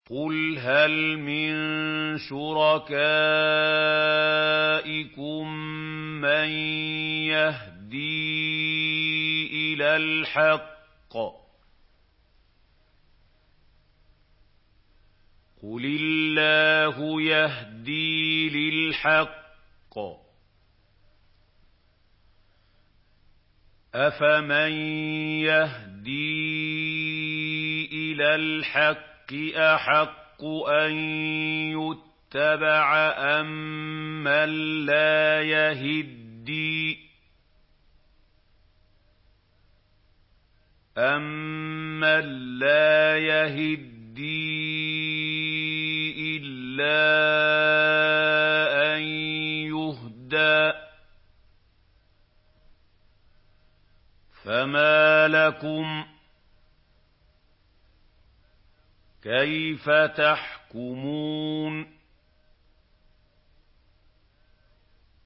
قُلْ هَلْ مِن شُرَكَائِكُم مَّن يَهْدِي إِلَى الْحَقِّ ۚ قُلِ اللَّهُ يَهْدِي لِلْحَقِّ ۗ أَفَمَن يَهْدِي إِلَى الْحَقِّ أَحَقُّ أَن يُتَّبَعَ أَمَّن لَّا يَهِدِّي إِلَّا أَن يُهْدَىٰ ۖ فَمَا لَكُمْ كَيْفَ تَحْكُمُونَ